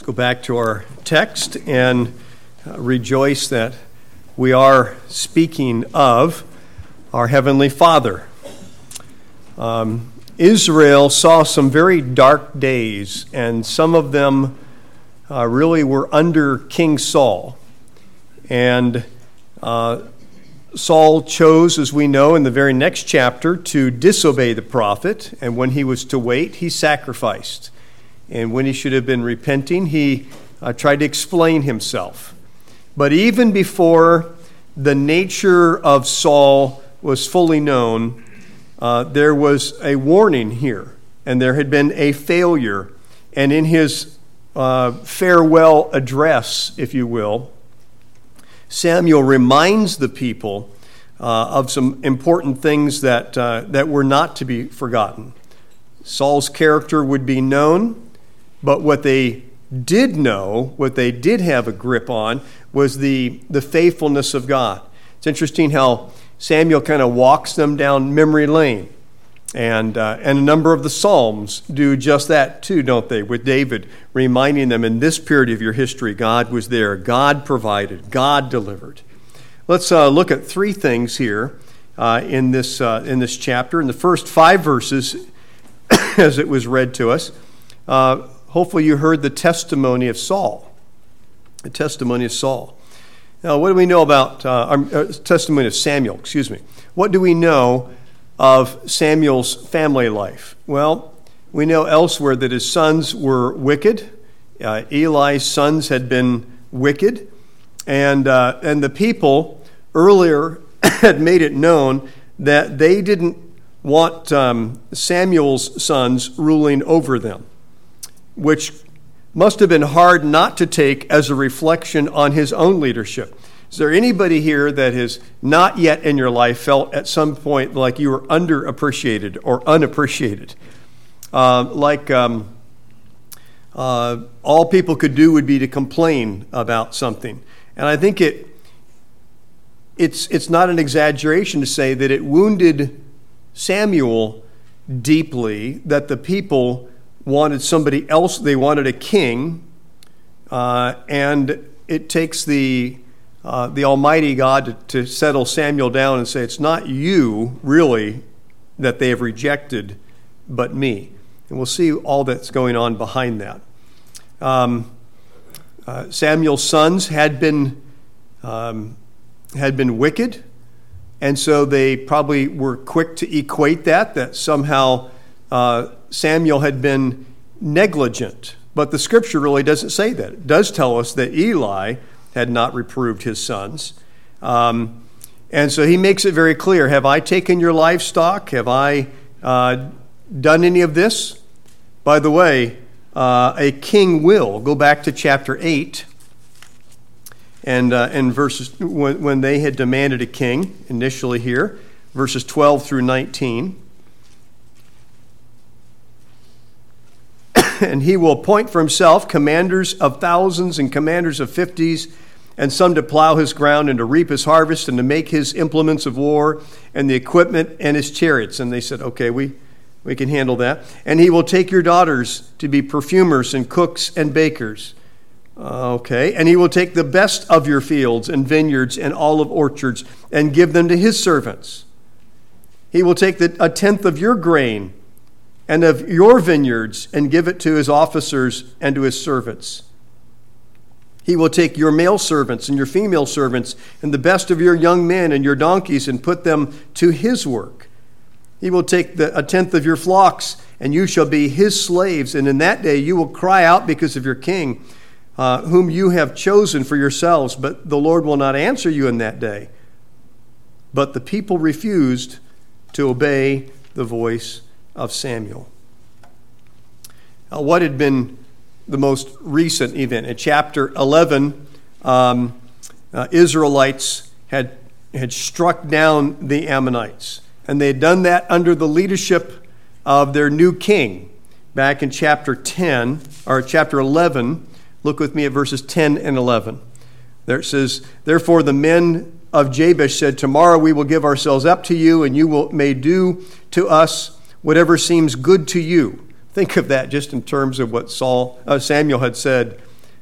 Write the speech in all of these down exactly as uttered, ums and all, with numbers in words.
go back to our text and uh, rejoice that we are speaking of our Heavenly Father. Um, Israel saw some very dark days, and some of them uh, really were under King Saul. And uh, Saul chose, as we know in the very next chapter, to disobey the prophet, and when he was to wait, he sacrificed. And when he should have been repenting, he uh, tried to explain himself. But even before the nature of Saul was fully known, uh, there was a warning here, and there had been a failure. And in his uh, farewell address, if you will, Samuel reminds the people uh, of some important things that uh, that were not to be forgotten. Saul's character would be known, but what they did know, what they did have a grip on, was the, the faithfulness of God. It's interesting how Samuel kind of walks them down memory lane. And uh, and a number of the Psalms do just that too, don't they? With David reminding them in this period of your history, God was there, God provided, God delivered. Let's uh, look at three things here uh, in this uh, in this chapter. In the first five verses, as it was read to us, uh, hopefully you heard the testimony of Saul. The testimony of Saul. Now, what do we know about uh, our, uh, testimony of Samuel? Excuse me. What do we know of Samuel's family life? Well, we know elsewhere that his sons were wicked. Uh, Eli's sons had been wicked, and uh, and the people earlier had made it known that they didn't want um, Samuel's sons ruling over them, which must have been hard not to take as a reflection on his own leadership. Is there anybody here that has not yet in your life felt at some point like you were underappreciated or unappreciated? Uh, like um, uh, all people could do would be to complain about something. And I think it it's it's not an exaggeration to say that it wounded Samuel deeply that the people wanted somebody else. They wanted a king, uh, and it takes the uh, the Almighty God to, to settle Samuel down and say, it's not you, really, that they have rejected, but me. And we'll see all that's going on behind that. Um, uh, Samuel's sons had been um, had been wicked, and so they probably were quick to equate that, that somehow uh, Samuel had been negligent. But the scripture really doesn't say that. It does tell us that Eli had not reproved his sons. Um, and so he makes it very clear, have I taken your livestock? Have I uh, done any of this? By the way, uh, a king will. Go back to chapter eight. And uh, in verses, when, when they had demanded a king, initially here, verses twelve through nineteen. And he will appoint for himself commanders of thousands and commanders of fifties, and some to plow his ground and to reap his harvest and to make his implements of war and the equipment and his chariots. And they said, okay, we, we can handle that. And he will take your daughters to be perfumers and cooks and bakers. Uh, okay. And he will take the best of your fields and vineyards and olive orchards and give them to his servants. He will take the, a tenth of your grain and of your vineyards, and give it to his officers and to his servants. He will take your male servants and your female servants, and the best of your young men and your donkeys, and put them to his work. He will take the, a tenth of your flocks, and you shall be his slaves. And in that day you will cry out because of your king, uh, whom you have chosen for yourselves. But the Lord will not answer you in that day. But the people refused to obey the voice of Samuel. Now, what had been the most recent event? In chapter eleven, um, uh, Israelites had had struck down the Ammonites, and they had done that under the leadership of their new king. Back in chapter ten or chapter eleven, look with me at verses ten and eleven. There it says, "Therefore the men of Jabesh said, tomorrow we will give ourselves up to you, and you will may do to us whatever seems good to you." Think of that just in terms of what Saul, uh, Samuel had said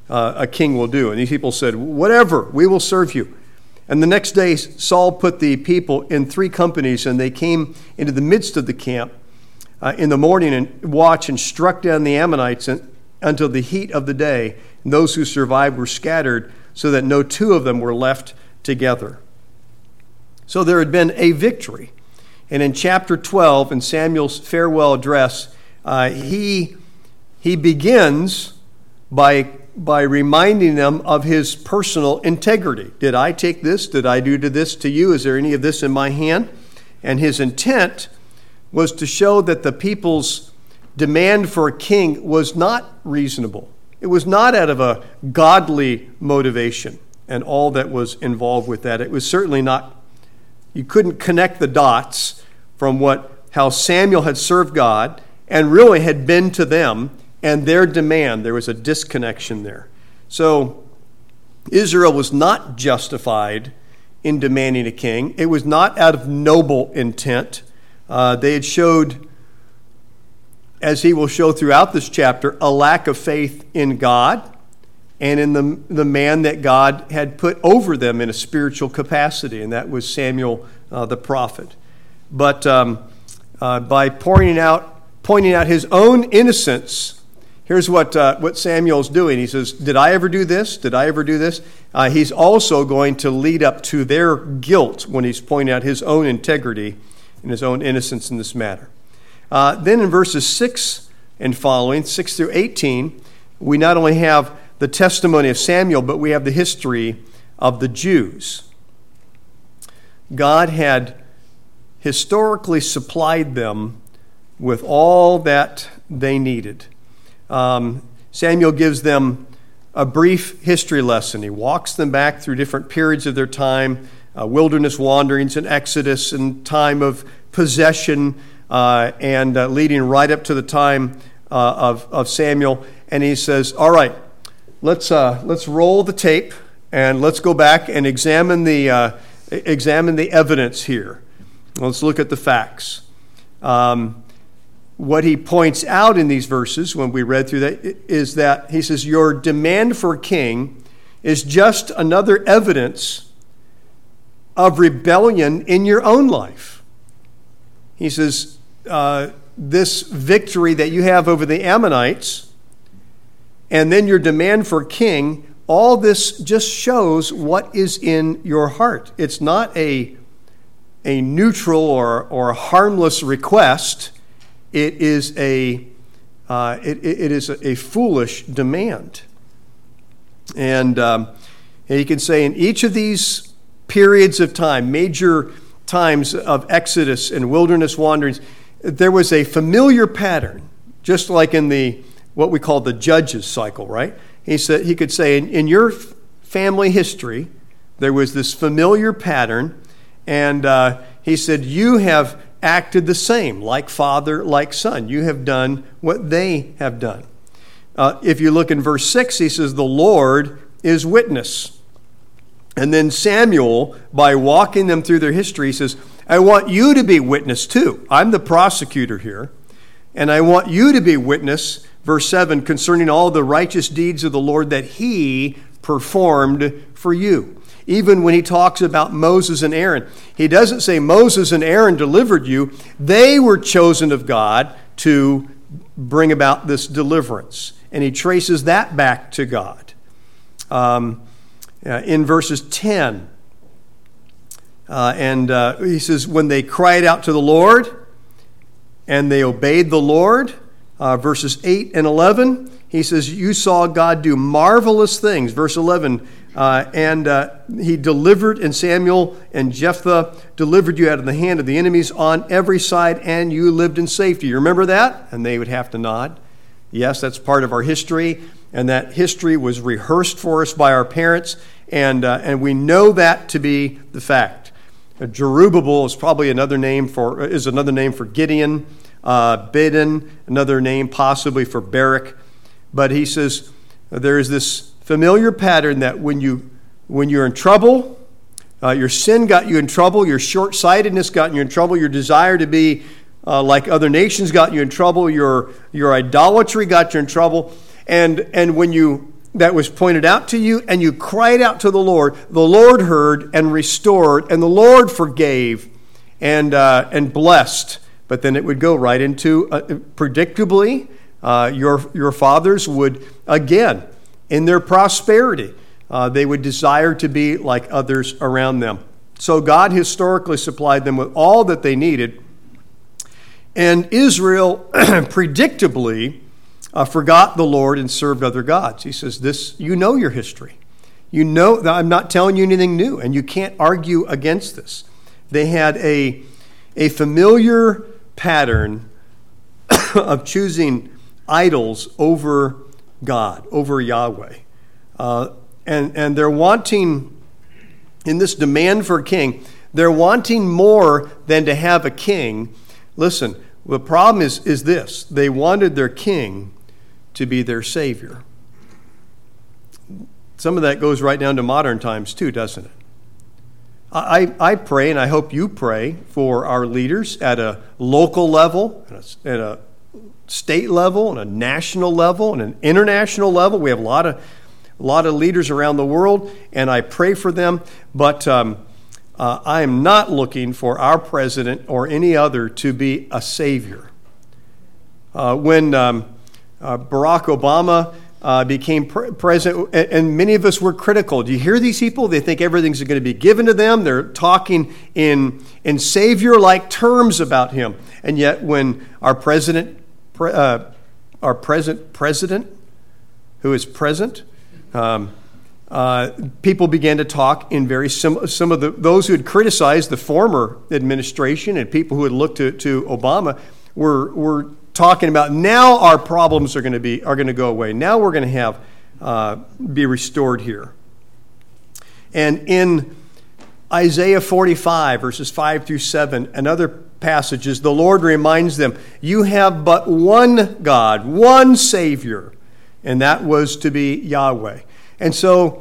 uh, a king will do. And these people said, whatever, we will serve you. And the next day, Saul put the people in three companies, and they came into the midst of the camp uh, in the morning and watched and struck down the Ammonites until the heat of the day. And those who survived were scattered, so that no two of them were left together. So there had been a victory. And in chapter twelve, in Samuel's farewell address, uh, he, he begins by, by reminding them of his personal integrity. Did I take this? Did I do to this to you? Is there any of this in my hand? And his intent was to show that the people's demand for a king was not reasonable. It was not out of a godly motivation and all that was involved with that. It was certainly not. You couldn't connect the dots from what how Samuel had served God and really had been to them and their demand. There was a disconnection there. So Israel was not justified in demanding a king. It was not out of noble intent. Uh, they had showed, as he will show throughout this chapter, a lack of faith in God and in the, the man that God had put over them in a spiritual capacity, and that was Samuel uh, the prophet. But um, uh, by pointing out, pointing out his own innocence, here's what, uh, what Samuel's doing. He says, did I ever do this? Did I ever do this? Uh, he's also going to lead up to their guilt when he's pointing out his own integrity and his own innocence in this matter. Uh, then in verses six and following, six through eighteen, we not only have the testimony of Samuel, but we have the history of the Jews. God had historically supplied them with all that they needed. Um, Samuel gives them a brief history lesson. He walks them back through different periods of their time, uh, wilderness wanderings and Exodus and time of possession, uh, and uh, leading right up to the time uh, of, of Samuel. And he says, all right, Let's uh, let's roll the tape and let's go back and examine the uh, examine the evidence here. Let's look at the facts. Um, what he points out in these verses, when we read through that, is that he says your demand for a king is just another evidence of rebellion in your own life. He says uh, this victory that you have over the Ammonites, and then your demand for king, all this just shows what is in your heart. It's not a, a neutral or, or harmless request. It is a, uh, it, it is a, a foolish demand. And um, you can say in each of these periods of time, major times of Exodus and wilderness wanderings, there was a familiar pattern, just like in the what we call the Judges cycle, right? He said he could say in, in your family history, there was this familiar pattern, and uh, he said you have acted the same, like father, like son. You have done what they have done. Uh, if you look in verse six, he says the Lord is witness. And then Samuel, by walking them through their history, says, I want you to be witness too. I'm the prosecutor here, and I want you to be witness. Verse seven, concerning all the righteous deeds of the Lord that he performed for you. Even when he talks about Moses and Aaron, he doesn't say Moses and Aaron delivered you. They were chosen of God to bring about this deliverance. And he traces that back to God. Um, uh, in verses ten, uh, and uh, he says, when they cried out to the Lord and they obeyed the Lord, Uh, verses eight and eleven, he says, you saw God do marvelous things. Verse eleven, uh, and uh, he delivered, and Samuel and Jephthah delivered you out of the hand of the enemies on every side, and you lived in safety. You remember that? And they would have to nod. Yes, that's part of our history, and that history was rehearsed for us by our parents, and uh, and we know that to be the fact. Uh, Jerubbaal is probably another name for is another name for Gideon. Uh, Bidden, another name possibly for Barak. But he says there is this familiar pattern that when, you, when you're in trouble, uh, your sin got you in trouble, your short-sightedness got you in trouble, your desire to be uh, like other nations got you in trouble, your, your idolatry got you in trouble. And, and when, you, that was pointed out to you, and you cried out to the Lord. The Lord heard and restored, and the Lord forgave and uh, and blessed. But then it would go right into, uh, predictably, uh, your, your fathers would, again, in their prosperity, uh, they would desire to be like others around them. So God historically supplied them with all that they needed. And Israel, predictably, uh, forgot the Lord and served other gods. He says, "This, you know your history. You know that I'm not telling you anything new, and you can't argue against this." They had a, a familiar pattern of choosing idols over God, over Yahweh. Uh, and, and they're wanting, in this demand for a king, they're wanting more than to have a king. Listen, the problem is, is this. They wanted their king to be their savior. Some of that goes right down to modern times too, doesn't it? I, I pray, and I hope you pray, for our leaders at a local level, at a, at a state level, and a national level, and an international level. We have a lot of, a lot of leaders around the world, and I pray for them. But um, uh, I am not looking for our president or any other to be a savior. Uh, when um, uh, Barack Obama Uh, became pre- president, and, and many of us were critical. Do you hear these people? They think everything's going to be given to them. They're talking in in savior-like terms about him. And yet, when our president, pre, uh, our present president, who is present, um, uh, people began to talk in very sim- some of the those who had criticized the former administration and people who had looked to, to Obama were were. talking about now our problems are going to be are going to go away. Now we're going to have uh, be restored here. And in Isaiah forty-five, verses five through seven, and other passages, the Lord reminds them, you have but one God, one Savior, and that was to be Yahweh. And so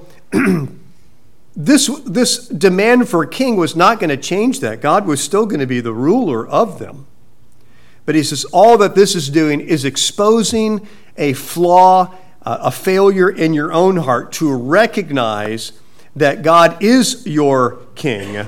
this, this demand for a king was not going to change that. God was still going to be the ruler of them. But he says all that this is doing is exposing a flaw, uh, a failure in your own heart to recognize that God is your king.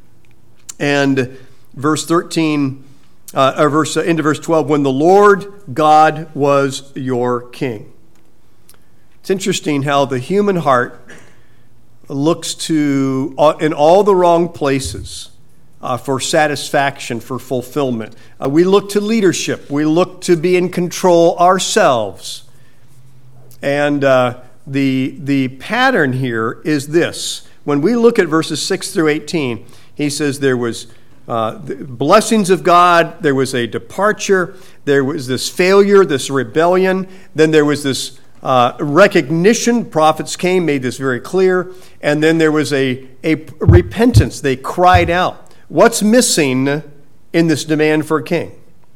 And verse thirteen, uh, or verse uh, into verse twelve, when the Lord God was your king. It's interesting how the human heart looks to uh, in all the wrong places. Uh, for satisfaction, for fulfillment. Uh, we look to leadership. We look to be in control ourselves. And uh, the, the pattern here is this. When we look at verses six through eighteen, he says there was uh, the blessings of God, there was a departure, there was this failure, this rebellion, then there was this uh, recognition. Prophets came, made this very clear, and then there was a, a repentance. They cried out. What's missing in this demand for a king?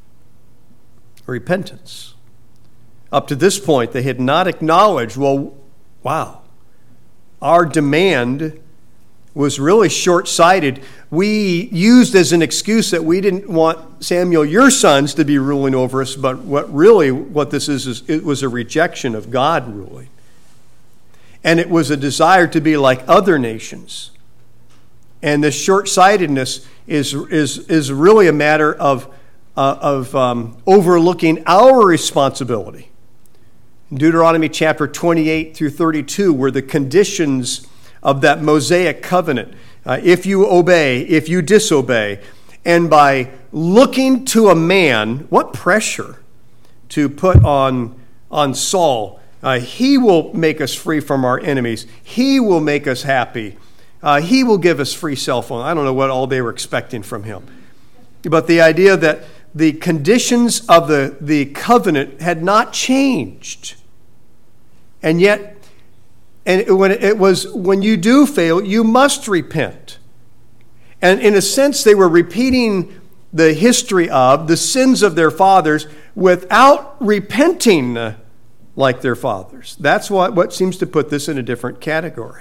Repentance. Up to this point, they had not acknowledged, well, wow, our demand was really short-sighted. We used as an excuse that we didn't want Samuel, your sons, to be ruling over us, but what really what this is, is it was a rejection of God ruling. And it was a desire to be like other nations. And this short-sightedness is is is really a matter of uh, of um, overlooking our responsibility. In Deuteronomy chapter twenty-eight through thirty-two were the conditions of that Mosaic covenant. Uh, if you obey, if you disobey, and by looking to a man, what pressure to put on on Saul. Uh, he will make us free from our enemies. He will make us happy. Uh, he will give us free cell phone. I don't know what all they were expecting from him. But the idea that the conditions of the, the covenant had not changed. And yet, and when it was, when you do fail, you must repent. And in a sense, they were repeating the history of the sins of their fathers without repenting like their fathers. That's what, what seems to put this in a different category.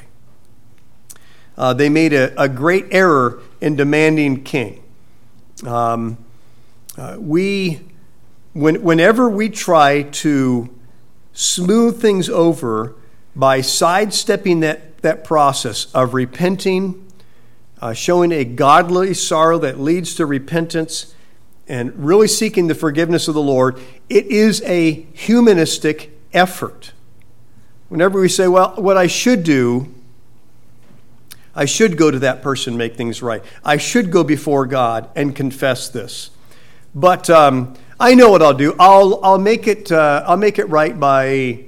Uh, they made a, a great error in demanding king. Um, uh, we, when, whenever we try to smooth things over by sidestepping that, that process of repenting, uh, showing a godly sorrow that leads to repentance, and really seeking the forgiveness of the Lord, it is a humanistic effort. Whenever we say, well, what I should do, I should go to that person and make things right. I should go before God and confess this. But um, I know what I'll do. I'll I'll make it uh, I'll make it right by.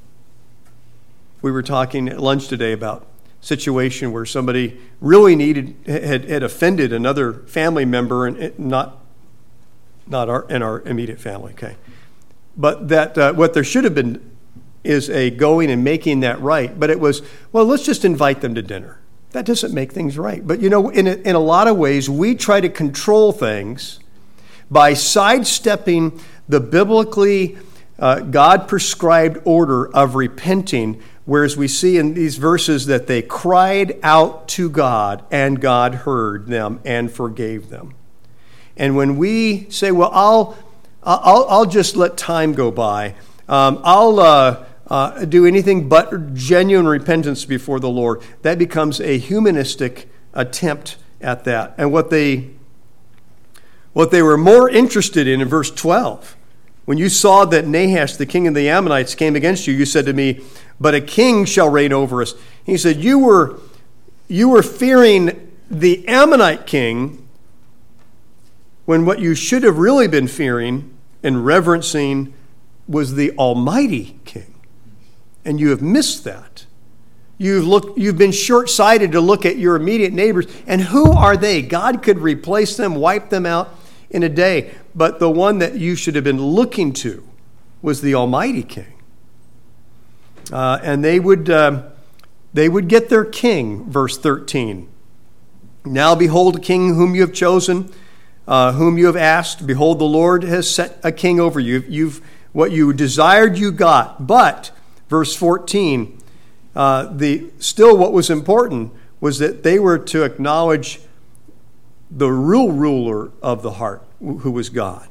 We were talking at lunch today about a situation where somebody really needed had, had offended another family member, and it, not not our in our immediate family. Okay, but that uh, what there should have been is a going and making that right. But it was, well, let's just invite them to dinner. That doesn't make things right. But, you know, in a, in a lot of ways, we try to control things by sidestepping the biblically uh, God-prescribed order of repenting, whereas we see in these verses that they cried out to God, and God heard them and forgave them. And when we say, well, I'll I'll, I'll just let time go by, um, I'll uh, uh, do anything but genuine repentance before the Lord, that becomes a humanistic attempt at that. And what they what they were more interested in in verse twelve, when you saw that Nahash, the king of the Ammonites, came against you, you said to me, but a king shall reign over us. He said, you were you were fearing the Ammonite king, when what you should have really been fearing and reverencing was the Almighty King. And you have missed that. You've looked, you've been short-sighted to look at your immediate neighbors. And who are they? God could replace them, wipe them out in a day. But the one that you should have been looking to was the Almighty King. Uh, and they would, um, they would get their king, verse thirteen. Now behold, a king whom you have chosen, Uh, whom you have asked. Behold, the Lord has set a king over you. You've what you desired, you got. But verse fourteen, uh, the still what was important was that they were to acknowledge the real ruler of the heart, who was God.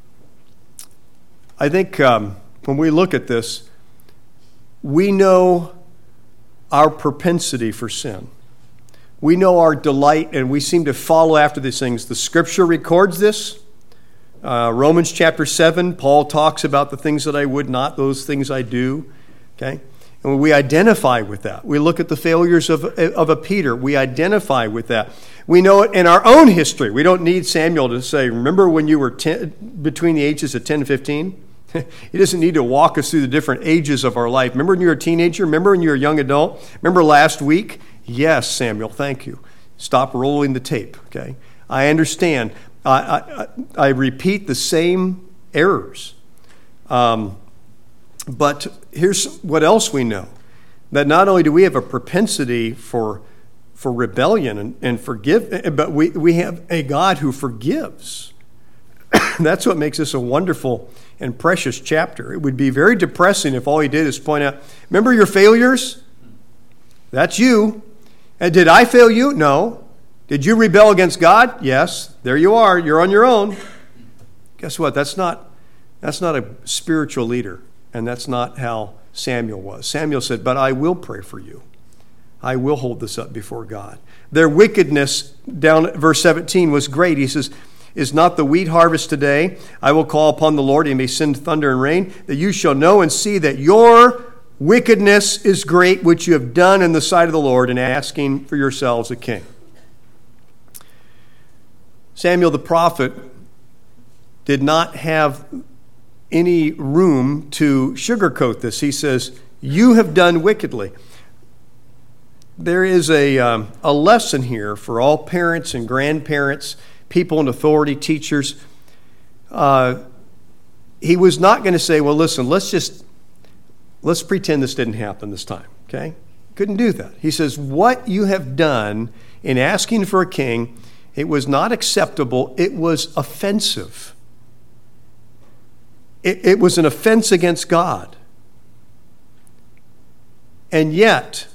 I think um, when we look at this, we know our propensity for sin. We know our delight, and we seem to follow after these things. The Scripture records this. Uh, Romans chapter seven, Paul talks about the things that I would not, those things I do. Okay, and we identify with that. We look at the failures of, of a Peter. We identify with that. We know it in our own history. We don't need Samuel to say, remember when you were ten, between the ages of ten and fifteen? He doesn't need to walk us through the different ages of our life. Remember when you were a teenager? Remember when you were a young adult? Remember last week? Yes, Samuel, thank you. Stop rolling the tape, okay? I understand. I, I, I repeat the same errors. Um, but here's what else we know. That not only do we have a propensity for, for rebellion and, and forgive, but we, we have a God who forgives. That's what makes this a wonderful and precious chapter. It would be very depressing if all he did is point out, remember your failures? That's you. And did I fail you? No. Did you rebel against God? Yes. There you are. You're on your own. Guess what? That's not, that's not a spiritual leader. And that's not how Samuel was. Samuel said, but I will pray for you. I will hold this up before God. Their wickedness, down at verse seventeen, was great. He says, is not the wheat harvest today? I will call upon the Lord, he may send thunder and rain, that you shall know and see that your wickedness is great, which you have done in the sight of the Lord, in asking for yourselves a king. Samuel the prophet did not have any room to sugarcoat this. He says, you have done wickedly. There is a, um, a lesson here for all parents and grandparents, people in authority, teachers. Uh, he was not going to say, well, listen, let's just, let's pretend this didn't happen this time, okay? Couldn't do that. He says, what you have done in asking for a king, it was not acceptable. It was offensive. It, it was an offense against God. And yet,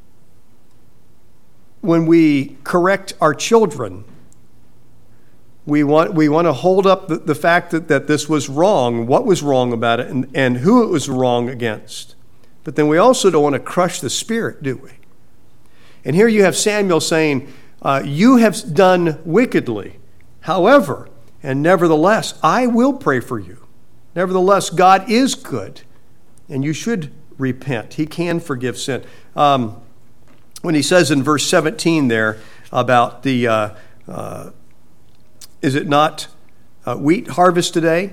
when we correct our children, we want we want to hold up the, the fact that, that this was wrong, what was wrong about it, and, and who it was wrong against. but then we also don't want to crush the spirit, do we? And here you have Samuel saying, uh, you have done wickedly. However, and nevertheless, I will pray for you. Nevertheless, God is good, and you should repent. He can forgive sin. Um, when he says in verse seventeen there about the, uh, uh, is it not uh, wheat harvest today?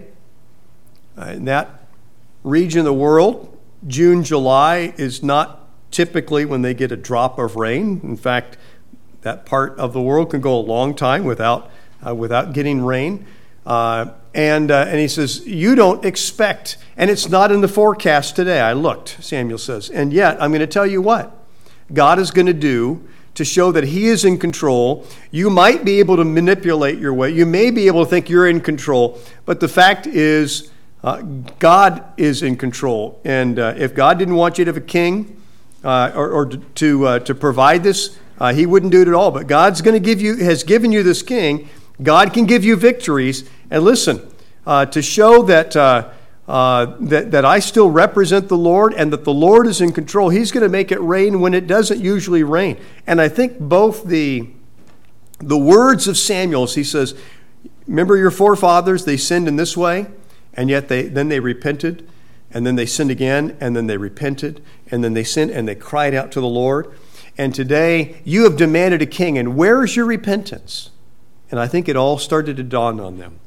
Uh, in that region of the world, June, July is not typically when they get a drop of rain. In fact, that part of the world can go a long time without uh, without getting rain. Uh, and uh, and he says, you don't expect, and it's not in the forecast today. I looked, Samuel says. And yet, I'm going to tell you what God is going to do to show that he is in control. You might be able to manipulate your way. You may be able to think you're in control. But the fact is, uh, God is in control. And uh, if God didn't want you to have a king uh, or, or to uh, to provide this, uh, he wouldn't do it at all. But God's going to give you, has given you this king. God can give you victories. And listen, uh, to show that, uh, uh, that that I still represent the Lord and that the Lord is in control, he's going to make it rain when it doesn't usually rain. And I think both the, the words of Samuel, he says, remember your forefathers, they sinned in this way, and yet they then they repented, and then they sinned again, and then they repented, and then they sinned, and they cried out to the Lord. And today you have demanded a king, and where is your repentance? And I think it all started to dawn on them.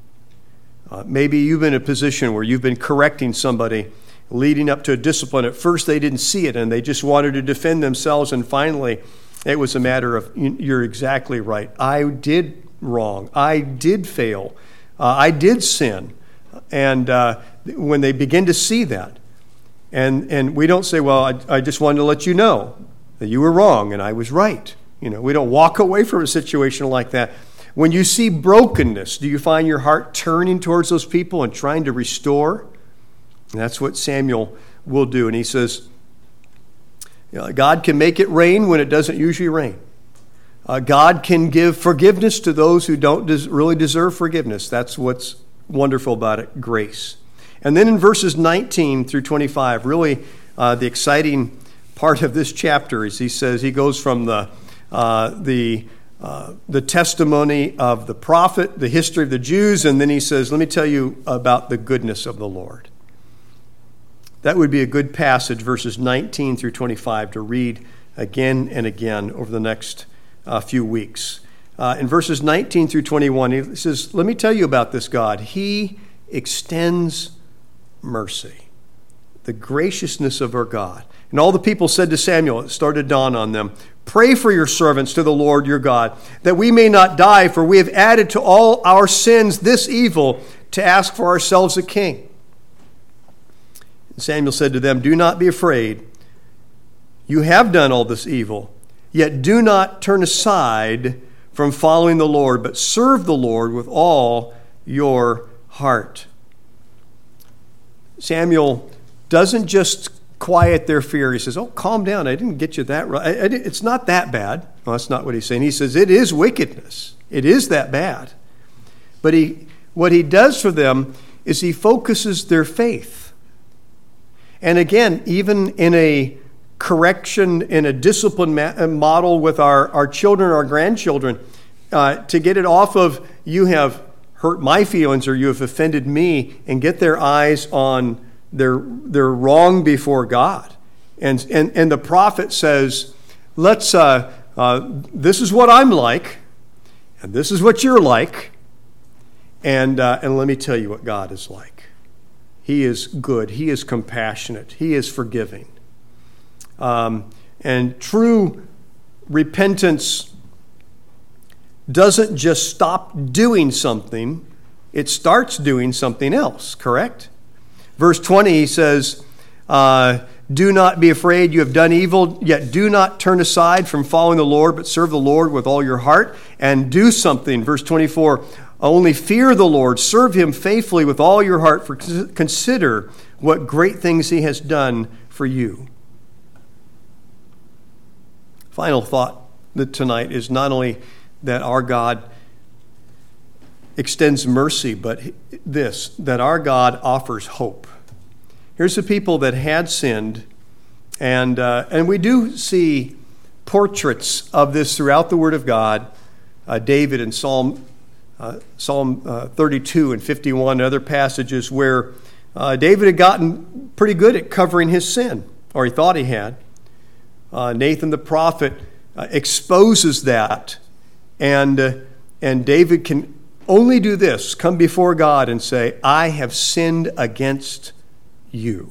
Uh, maybe you've been in a position where you've been correcting somebody leading up to a discipline. At first they didn't see it and they just wanted to defend themselves, and finally it was a matter of, you're exactly right. I did wrong. I did fail. Uh, I did sin. And uh, when they begin to see that, and, and we don't say, well, I, I just wanted to let you know that you were wrong and I was right. You know, we don't walk away from a situation like that. When you see brokenness, do you find your heart turning towards those people and trying to restore? And that's what Samuel will do. And he says, you know, God can make it rain when it doesn't usually rain. Uh, God can give forgiveness to those who don't des- really deserve forgiveness. That's what's wonderful about it, grace. And then in verses nineteen through twenty-five, really uh, the exciting part of this chapter is he says, he goes from the uh, the Uh, the testimony of the prophet, the history of the Jews, and then he says, let me tell you about the goodness of the Lord. That would be a good passage, verses nineteen through twenty-five, to read again and again over the next uh, few weeks. Uh, in verses nineteen through twenty-one, he says, let me tell you about this God. He extends mercy, the graciousness of our God. And all the people said to Samuel, it started to dawn on them, pray for your servants to the Lord your God, that we may not die, for we have added to all our sins this evil to ask for ourselves a king. And Samuel said to them, do not be afraid. You have done all this evil, yet do not turn aside from following the Lord, but serve the Lord with all your heart. Samuel doesn't just quiet their fear. He says, oh, calm down. I didn't get you that right. I, I it's not that bad. Well, that's not what he's saying. He says, it is wickedness. It is that bad. But he, what he does for them is he focuses their faith. And again, even in a correction, in a discipline ma- model with our, our children, our grandchildren, uh, to get it off of, you have hurt my feelings or you have offended me, and get their eyes on They're, they're wrong before God. And, and, and the prophet says, let's, uh, uh, this is what I'm like, and this is what you're like, and, uh, and let me tell you what God is like. He is good. He is compassionate. He is forgiving. Um, and true repentance doesn't just stop doing something, it starts doing something else, correct? Verse twenty, he says, uh, do not be afraid, you have done evil, yet do not turn aside from following the Lord, but serve the Lord with all your heart and do something. Verse twenty-four, only fear the Lord, serve him faithfully with all your heart, for consider what great things he has done for you. Final thought tonight is not only that our God extends mercy, but this, that our God offers hope. Here's the people that had sinned, And, uh, and we do see portraits of this throughout the Word of God. Uh, David in Psalm, uh, Psalm uh, thirty-two and fifty-one and other passages where uh, David had gotten pretty good at covering his sin, or he thought he had. Uh, Nathan the prophet uh, exposes that, and, uh, and David can only do this, come before God and say, I have sinned against you.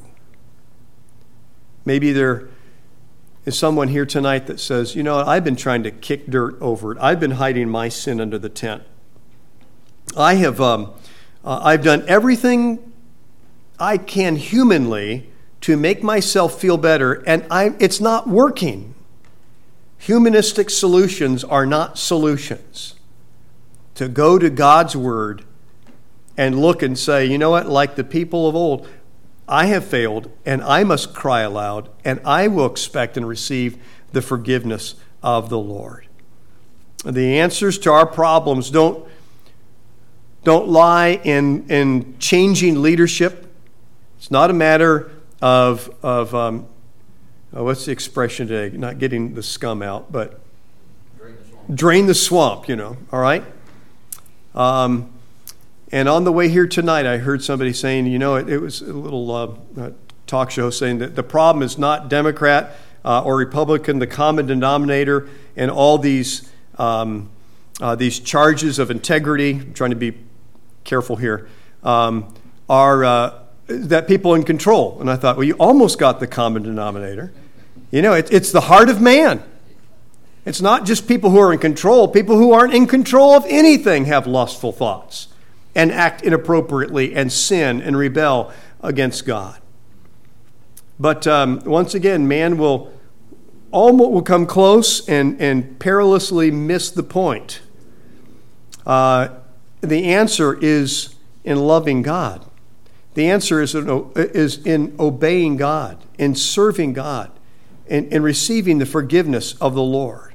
Maybe there is someone here tonight that says, you know, I've been trying to kick dirt over it. I've been hiding my sin under the tent. I have, um, uh, I've done everything I can humanly to make myself feel better, and I, it's not working. Humanistic solutions are not solutions. To go to God's Word and look and say, you know what, like the people of old, I have failed, and I must cry aloud, and I will expect and receive the forgiveness of the Lord. The answers to our problems don't, don't lie in, in changing leadership. It's not a matter of, of um, oh, what's the expression today? Not getting the scum out, but drain the swamp, drain the swamp you know, all right? Um, and on the way here tonight, I heard somebody saying, you know, it, it was a little uh, uh, talk show saying that the problem is not Democrat uh, or Republican. The common denominator in all these um, uh, these charges of integrity, I'm trying to be careful here, um, are uh, that people in control. And I thought, well, you almost got the common denominator. You know, it, it's the heart of man. It's not just people who are in control. People who aren't in control of anything have lustful thoughts and act inappropriately and sin and rebel against God. But um, once again, man will almost will come close and, and perilously miss the point. Uh, the answer is in loving God. The answer is in, is in obeying God, in serving God, in, in receiving the forgiveness of the Lord.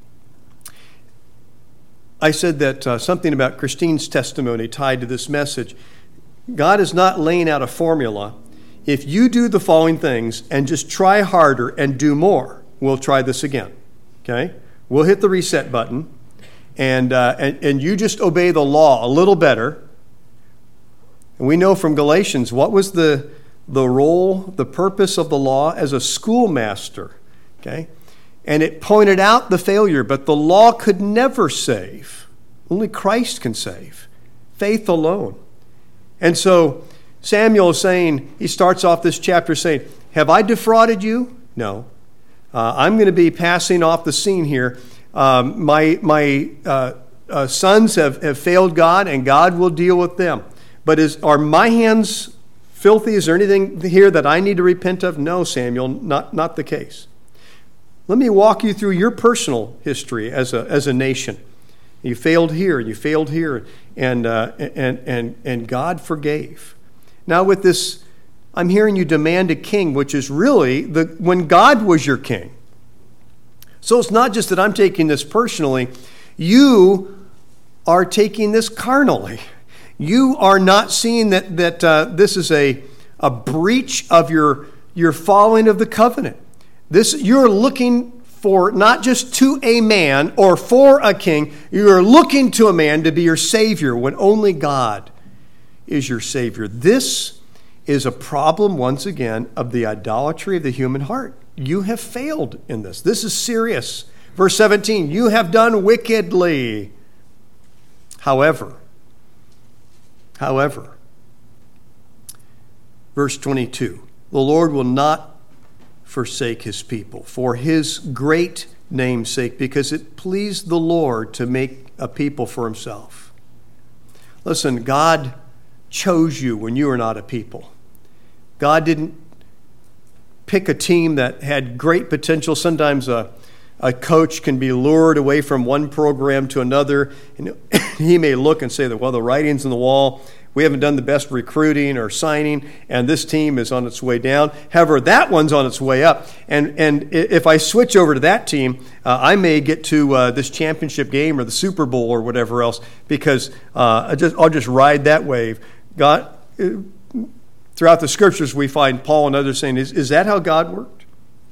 I said that uh, something about Christine's testimony tied to this message. God is not laying out a formula. If you do the following things and just try harder and do more, we'll try this again. Okay? We'll hit the reset button, and uh, and, and you just obey the law a little better. And we know from Galatians, what was the the role, the purpose of the law as a schoolmaster? Okay? And it pointed out the failure, but the law could never save. Only Christ can save. Faith alone. And so Samuel is saying, he starts off this chapter saying, have I defrauded you? No. Uh, I'm going to be passing off the scene here. Um, my my uh, uh, sons have, have failed God, and God will deal with them. But is are my hands filthy? Is there anything here that I need to repent of? No, Samuel, not, not the case. Let me walk you through your personal history as a as a nation. You failed here, you failed here, and uh, and and and God forgave. Now with this, I'm hearing you demand a king, which is really the when God was your king. So it's not just that I'm taking this personally. You are taking this carnally. You are not seeing that that uh, this is a a breach of your your following of the covenant. This, you're looking for not just to a man or for a king. You're looking to a man to be your Savior when only God is your Savior. This is a problem, once again, of the idolatry of the human heart. You have failed in this. This is serious. Verse seventeen, you have done wickedly. However, however, verse twenty-two, the Lord will not forsake his people for his great name's sake, because it pleased the Lord to make a people for himself. Listen, God chose you when you were not a people. God didn't pick a team that had great potential. Sometimes a, a coach can be lured away from one program to another, and he may look and say that, well, the writing's on the wall. We haven't done the best recruiting or signing, and this team is on its way down. However, that one's on its way up. And and if I switch over to that team, uh, I may get to uh, this championship game or the Super Bowl or whatever else, because uh, I just, I'll just ride that wave. God, throughout the Scriptures, we find Paul and others saying, is, is that how God worked?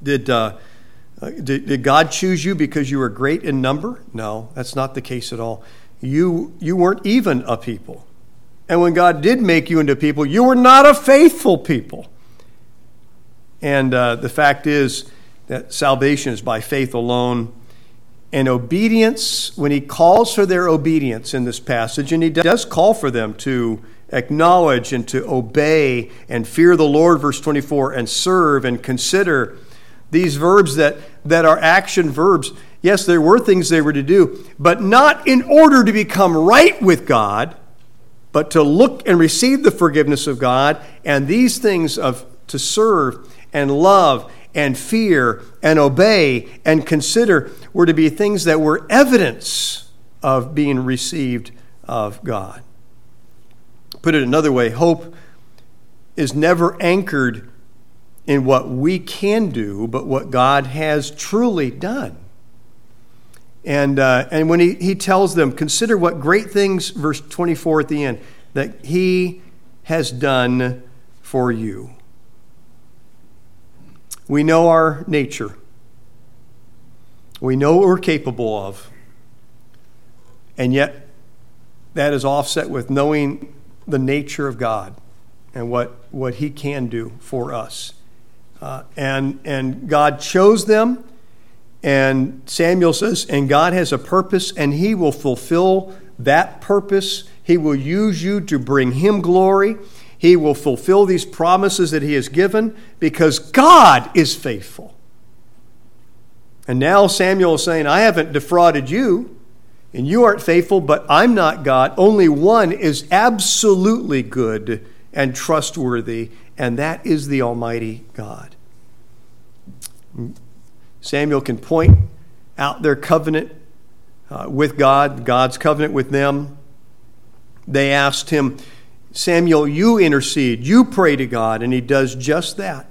Did, uh, did, did God choose you because you were great in number? No, that's not the case at all. You, you weren't even a people. And when God did make you into people, you were not a faithful people. And uh, the fact is that salvation is by faith alone. And obedience, when he calls for their obedience in this passage, and he does call for them to acknowledge and to obey and fear the Lord, verse twenty-four, and serve and consider these verbs that, that are action verbs. Yes, there were things they were to do, but not in order to become right with God, but to look and receive the forgiveness of God. And these things of to serve and love and fear and obey and consider were to be things that were evidence of being received of God. Put it another way, hope is never anchored in what we can do, but what God has truly done. And uh, and when he, he tells them, consider what great things, verse twenty-four at the end, that he has done for you. We know our nature. We know what we're capable of. And yet, that is offset with knowing the nature of God and what, what he can do for us. Uh, and, and God chose them. And Samuel says, and God has a purpose, and he will fulfill that purpose. He will use you to bring him glory. He will fulfill these promises that he has given because God is faithful. And now Samuel is saying, I haven't defrauded you, and you aren't faithful, but I'm not God. Only one is absolutely good and trustworthy, and that is the Almighty God. Samuel can point out their covenant uh, with God, God's covenant with them. They asked him, Samuel, you intercede, you pray to God, and he does just that.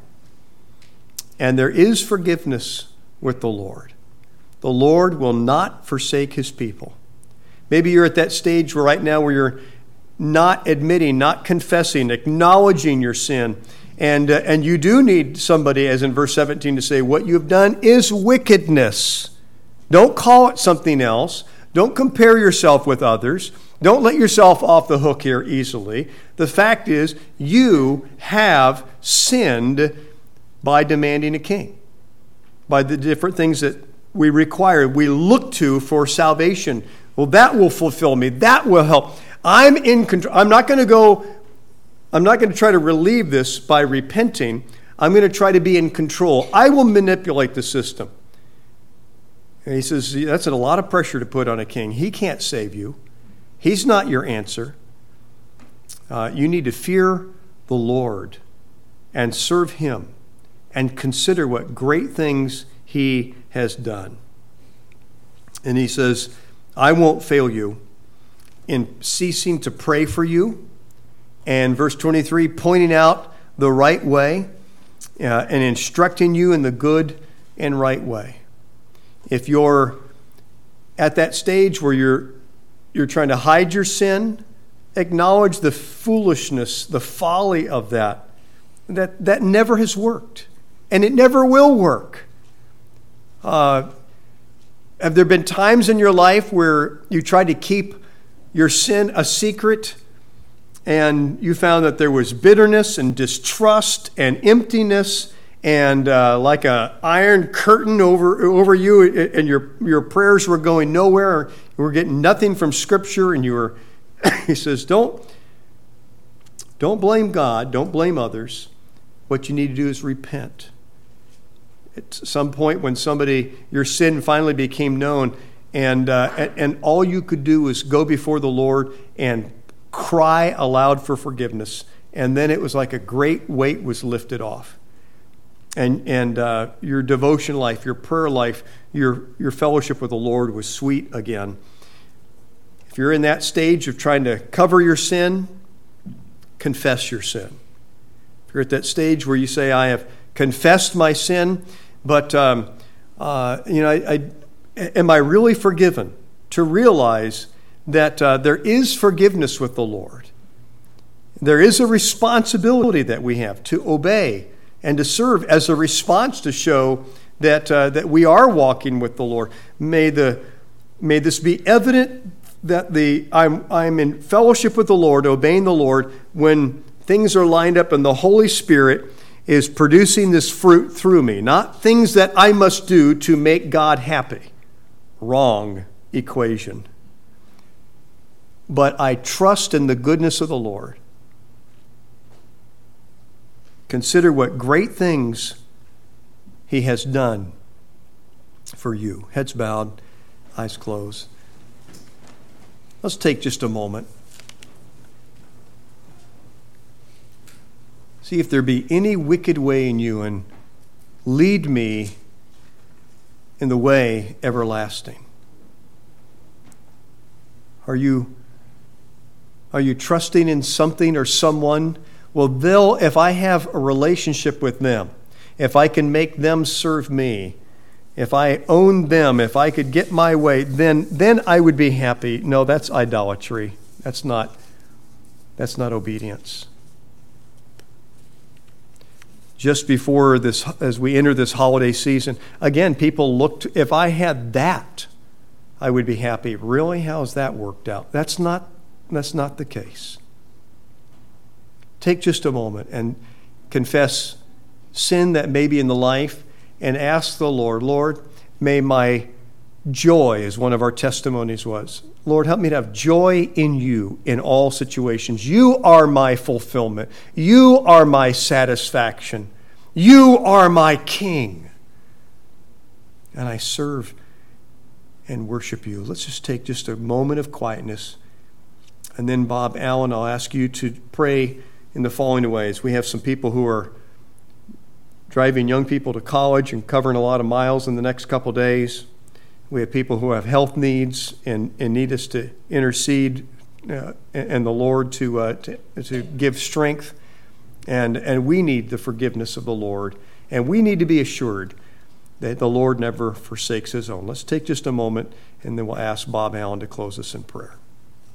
And there is forgiveness with the Lord. The Lord will not forsake his people. Maybe you're at that stage where right now where you're not admitting, not confessing, acknowledging your sin. And, uh, and you do need somebody, as in verse seventeen, to say, what you have done is wickedness. Don't call it something else. Don't compare yourself with others. Don't let yourself off the hook here easily. The fact is, you have sinned by demanding a king, by the different things that we require, we look to for salvation. Well, that will fulfill me. That will help. I'm in control. I'm not going to go, I'm not going to try to relieve this by repenting. I'm going to try to be in control. I will manipulate the system. And he says, that's a lot of pressure to put on a king. He can't save you. He's not your answer. Uh, you need to fear the Lord and serve him and consider what great things he has done. And he says, I won't fail you in ceasing to pray for you. And verse twenty-three, pointing out the right way uh, and instructing you in the good and right way. If you're at that stage where you're you're trying to hide your sin, acknowledge the foolishness, the folly of that. That, that never has worked, and it never will work. Uh, have there been times in your life where you tried to keep your sin a secret and you found that there was bitterness and distrust and emptiness and uh, like an iron curtain over over you, and your your prayers were going nowhere, you were getting nothing from Scripture, and you were, he says, don't, don't blame God, don't blame others. What you need to do is repent. At some point when somebody, your sin finally became known, and, uh, and, and all you could do was go before the Lord and cry aloud for forgiveness. And then it was like a great weight was lifted off. And, and uh, your devotion life, your prayer life, your, your fellowship with the Lord was sweet again. If you're in that stage of trying to cover your sin, confess your sin. If you're at that stage where you say, I have confessed my sin, but um, uh, you know, I, I, am I really forgiven? To realize that uh, there is forgiveness with the Lord. There is a responsibility that we have to obey, and to serve as a response to show that uh, that we are walking with the Lord. May the may this be evident that the I'm I'm in fellowship with the Lord, obeying the Lord, when things are lined up and the Holy Spirit is producing this fruit through me, not things that I must do to make God happy. Wrong equation. But I trust in the goodness of the Lord. Consider what great things He has done for you. Heads bowed, eyes closed. Let's take just a moment. See if there be any wicked way in you, and lead me in the way everlasting. Are you, are you trusting in something or someone? Well, they'll, if I have a relationship with them, if I can make them serve me, if I own them, if I could get my way, then then I would be happy. No, that's idolatry. That's not, that's not obedience. Just before this, as we enter this holiday season, again, people looked, if I had that, I would be happy. Really? How's that worked out? That's not, that's not the case. Take just a moment and confess sin that may be in the life and ask the Lord, Lord, may my joy, as one of our testimonies was, Lord, help me to have joy in you in all situations. You are my fulfillment. You are my satisfaction. You are my King. And I serve and worship you. Let's just take just a moment of quietness. And then, Bob Allen, I'll ask you to pray in the following ways. We have some people who are driving young people to college and covering a lot of miles in the next couple days. We have people who have health needs and, and need us to intercede uh, and the Lord to, uh, to to give strength. And, and we need the forgiveness of the Lord. And we need to be assured that the Lord never forsakes His own. Let's take just a moment, and then we'll ask Bob Allen to close us in prayer.